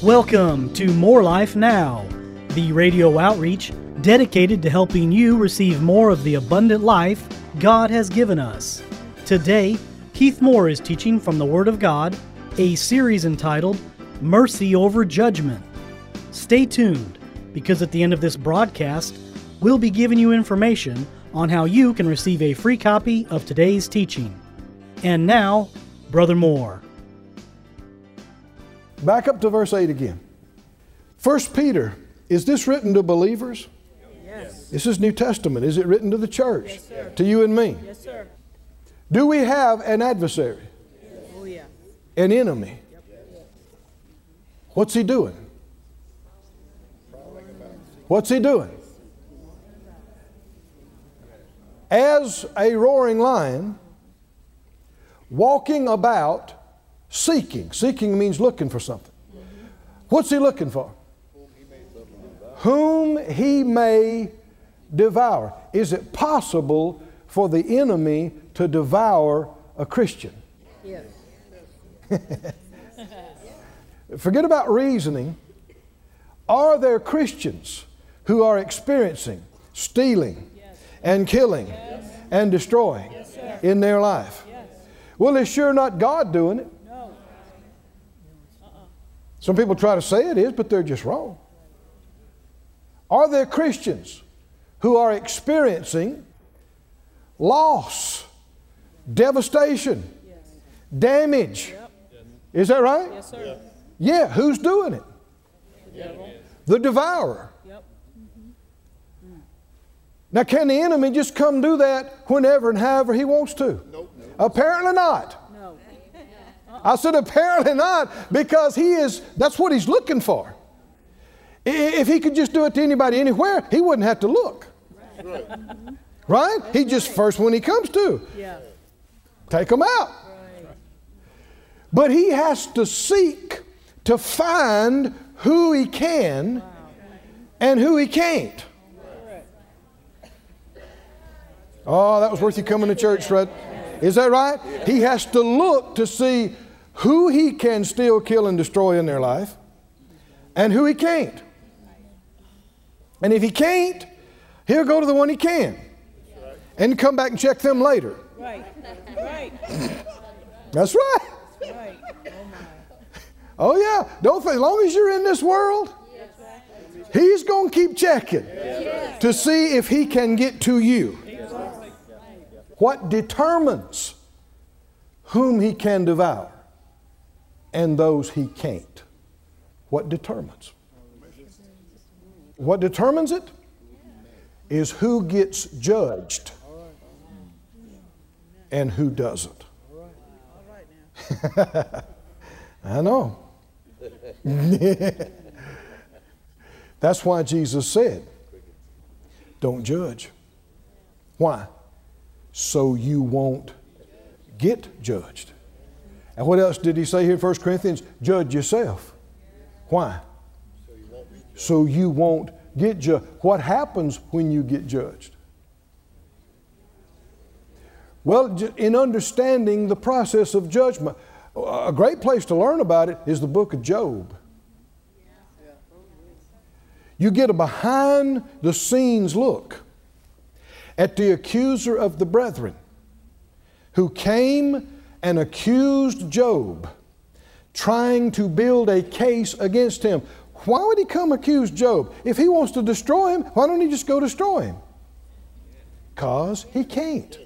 Welcome to More Life Now, the radio outreach dedicated to helping you receive more of the abundant life God has given us. Today, Keith Moore is teaching from the Word of God, a series entitled Mercy Over Judgment. Stay tuned, because at the end of this broadcast, we'll be giving you information on how you can receive a free copy of today's teaching. And now, Brother Moore. Back up to verse 8 again. 1 Peter, is this written to believers? Yes. This is New Testament. Is it written to the church? Yes, sir. To you and me? Yes, sir. Do we have an adversary? Oh, yeah. An enemy? What's he doing? What's he doing? As a roaring lion, walking about seeking. Seeking means looking for something. What's he looking for? Whom he may devour. Is it possible for the enemy to devour a Christian? Yes. Forget about reasoning. Are there Christians who are experiencing stealing and killing and destroying in their life? Well, it's sure not God doing it. No. Some people try to say it is, but they're just wrong. Are there Christians who are experiencing loss, devastation, damage? Is that right? Yes, sir. Yeah, who's doing it? Devil. The devourer. Yep. Now, can the enemy just come do that whenever and however he wants to? Nope. Apparently not. No. I said apparently not, because that's what he's looking for. If he could just do it to anybody anywhere, he wouldn't have to look. Right. Right? He just first one he comes to. Yeah. Take them out. Right. But he has to seek to find who he can and who he can't. Oh, that was worth you coming to church, Fred. Is that right? He has to look to see who he can still kill and destroy in their life and who he can't. And if he can't, he'll go to the one he can and come back and check them later. Right. Right. That's right. Right. Oh, my. Oh, yeah. Don't think, as long as you're in this world, he's going to keep checking to see if he can get to you. What determines whom he can devour and those he can't? What determines? What determines it is who gets judged and who doesn't. I know. That's why Jesus said, don't judge. Why? So you won't get judged. And what else did he say here in 1 Corinthians? Judge yourself. Why? So you won't get judged. What happens when you get judged? Well, in understanding the process of judgment, a great place to learn about it is the book of Job. You get a behind the scenes look at the accuser of the brethren who came and accused Job, trying to build a case against him. Why would he come accuse Job? If he wants to destroy him, why don't he just go destroy him? Because he can't.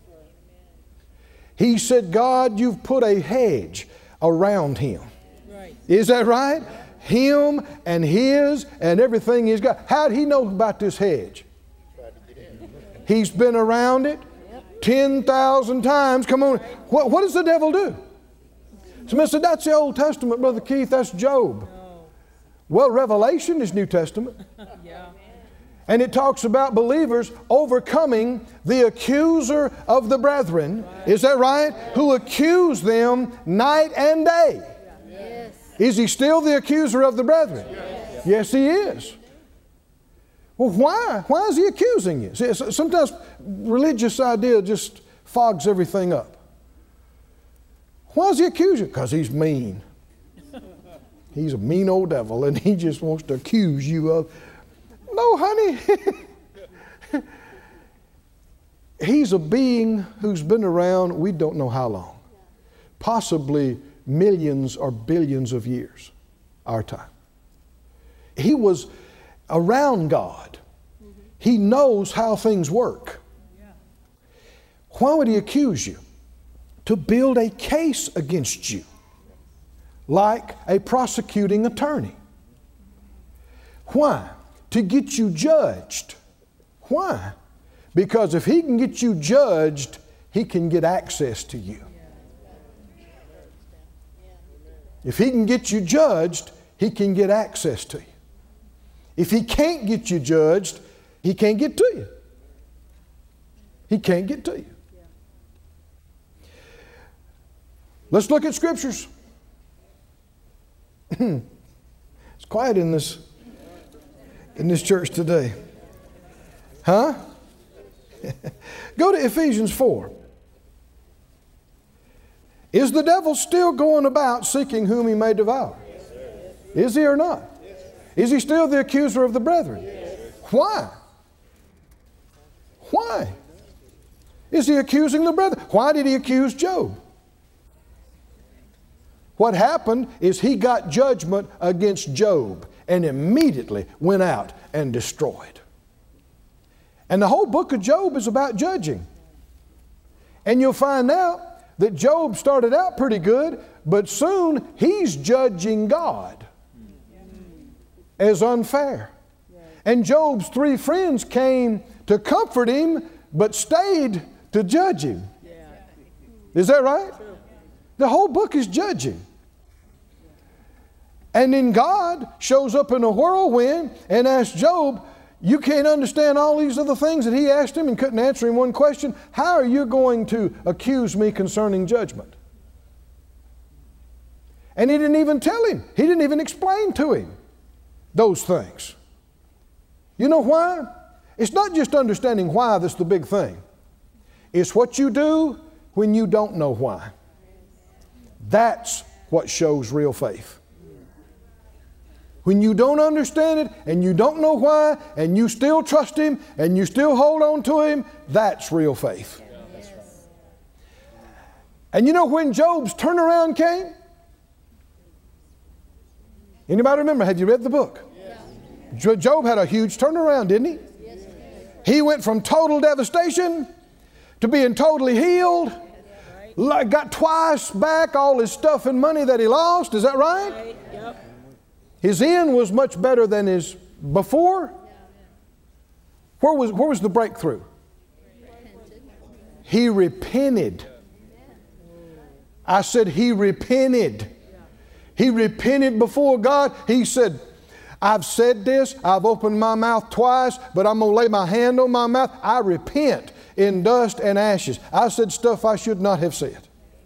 He said, God, you've put a hedge around him. Right. Is that right? Him and his and everything he's got. How did he know about this hedge? He's been around it 10,000 times. Come on. What does the devil do? Somebody said, that's the Old Testament, Brother Keith. That's Job. Well, Revelation is New Testament. Yeah. And it talks about believers overcoming the accuser of the brethren. Is that right? Who accuse them night and day. Yes. Is he still the accuser of the brethren? Yes, he is. Well, why? Why is he accusing you? See, sometimes religious idea just fogs everything up. Why does he accuse you? Because he's mean. He's a mean old devil, and he just wants to accuse you of. No, honey. He's a being who's been around we don't know how long. Possibly millions or billions of years, our time. He was around God. He knows how things work. Why would he accuse you? To build a case against you, like a prosecuting attorney. Why? To get you judged. Why? Because if he can get you judged, he can get access to you. If he can get you judged, he can get access to you. If he can't get you judged, he can't get to you. He can't get to you. Let's look at scriptures. It's quiet in this church today. Huh? Go to Ephesians 4. Is the devil still going about seeking whom he may devour? Is he or not? Is he still the accuser of the brethren? Why? Why is he accusing the brethren? Why did he accuse Job? What happened is he got judgment against Job and immediately went out and destroyed. And the whole book of Job is about judging. And you'll find out that Job started out pretty good, but soon he's judging God as unfair. And Job's 3 friends came to comfort him, but stayed to judge him. Is that right? The whole book is judging. And then God shows up in a whirlwind and asks Job, you can't understand all these other things that he asked him and couldn't answer him one question. How are you going to accuse me concerning judgment? And he didn't even tell him. He didn't even explain to him those things. You know why? It's not just understanding why that's the big thing. It's what you do when you don't know why. That's what shows real faith. When you don't understand it and you don't know why and you still trust him and you still hold on to him, that's real faith. And you know when Job's turnaround came? Anybody remember? Have you read the book? Job had a huge turnaround, didn't he? He went from total devastation to being totally healed. Got twice back all his stuff and money that he lost. Is that right? His end was much better than his before. Where was the breakthrough? He repented. I said he repented. He repented before God. He said, I've said this, I've opened my mouth twice, but I'm going to lay my hand on my mouth. I repent in dust and ashes. I said stuff I should not have said.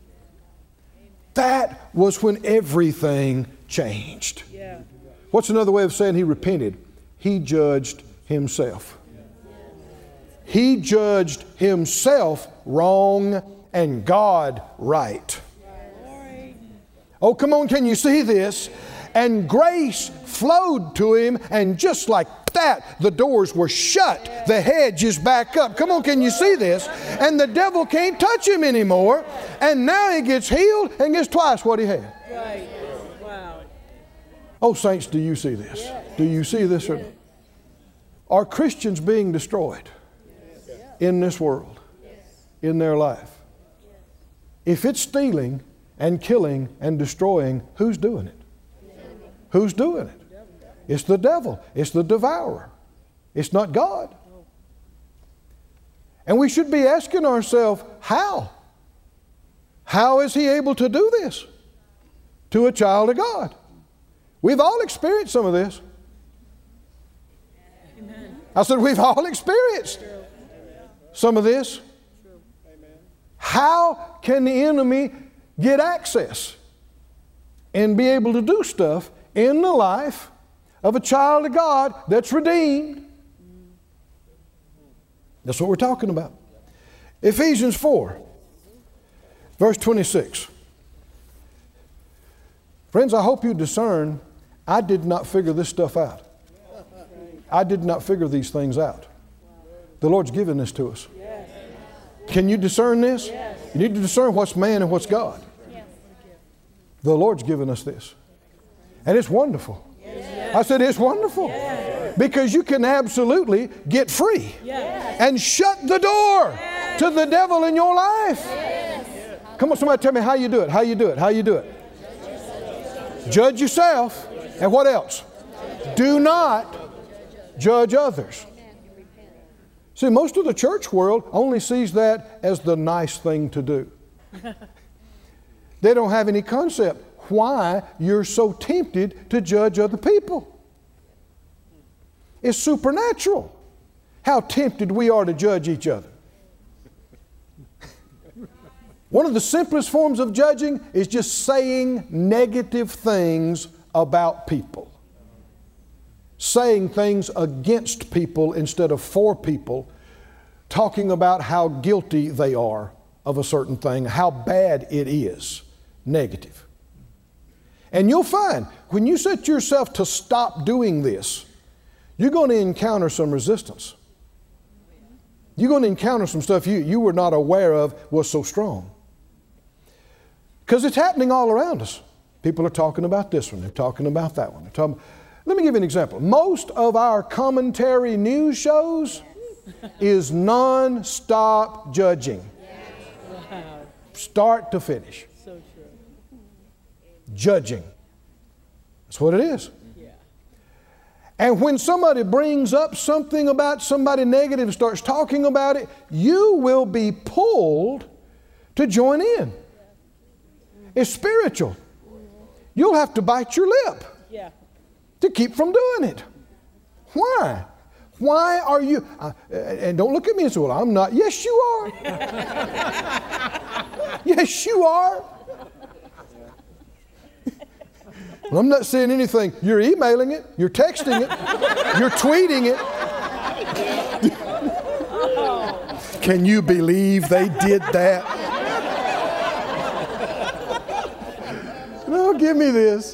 That was when everything changed. What's another way of saying he repented? He judged himself. He judged himself wrong and God right. Oh, come on, can you see this? And grace flowed to him, and just like that, the doors were shut. The hedge is back up. Come on, can you see this? And the devil can't touch him anymore. And now he gets healed and gets twice what he had. Wow. Oh, saints, do you see this? Do you see this? Are Christians being destroyed in this world, in their life? If it's stealing and killing and destroying, who's doing it? Who's doing it? It's the devil. It's the devourer. It's not God. And we should be asking ourselves, how? How is he able to do this to a child of God? We've all experienced some of this. I said we've all experienced some of this. How can the enemy get access and be able to do stuff in the life of a child of God that's redeemed? That's what we're talking about. Ephesians 4, verse 26. Friends, I hope you discern, I did not figure this stuff out. I did not figure these things out. The Lord's given this to us. Can you discern this? You need to discern what's man and what's God. The Lord's given us this. And it's wonderful. I said it's wonderful. Because you can absolutely get free and shut the door to the devil in your life. Come on, somebody tell me how you do it. How you do it. How you do it. Judge yourself. And what else? Do not judge others. See, most of the church world only sees that as the nice thing to do. They don't have any concept why you're so tempted to judge other people. It's supernatural how tempted we are to judge each other. One of the simplest forms of judging is just saying negative things about people. Saying things against people instead of for people. Talking about how guilty they are of a certain thing, how bad it is. Negative. And you'll find when you set yourself to stop doing this, you're going to encounter some resistance. You're going to encounter some stuff you were not aware of was so strong. Because it's happening all around us. People are talking about this one. They're talking about that one. Let me give you an example. Most of our commentary news shows is non-stop judging. Start to finish. So true. Judging. That's what it is. And when somebody brings up something about somebody negative and starts talking about it, you will be pulled to join in. It's spiritual. You'll have to bite your lip to keep from doing it. Why? Why are you, and don't look at me and say, well, I'm not. Yes, you are. Yes, you are. Well, I'm not saying anything. You're emailing it. You're texting it. You're tweeting it. Can you believe they did that? No, give me this.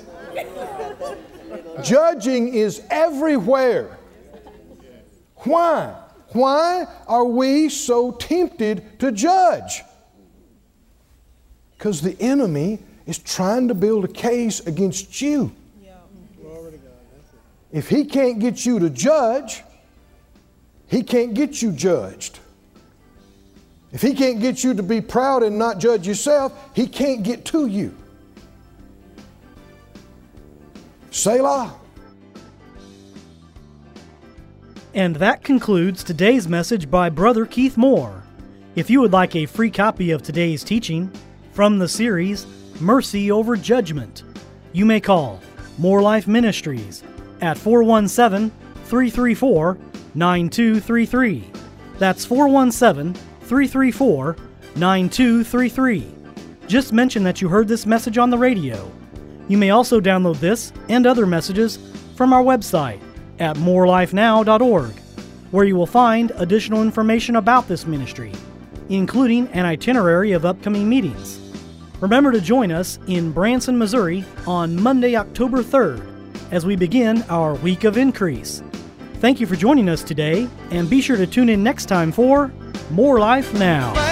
Judging is everywhere. Why? Why are we so tempted to judge? Because the enemy is trying to build a case against you. If he can't get you to judge, he can't get you judged. If he can't get you to be proud and not judge yourself, he can't get to you. Selah. And that concludes today's message by Brother Keith Moore. If you would like a free copy of today's teaching from the series Mercy Over Judgment, you may call More Life Ministries at 417-334-9233. That's 417-334-9233. Just mention that you heard this message on the radio. You may also download this and other messages from our website at morelifenow.org, where you will find additional information about this ministry, including an itinerary of upcoming meetings. Remember to join us in Branson, Missouri on Monday, October 3rd, as we begin our Week of Increase. Thank you for joining us today, and be sure to tune in next time for More Life Now.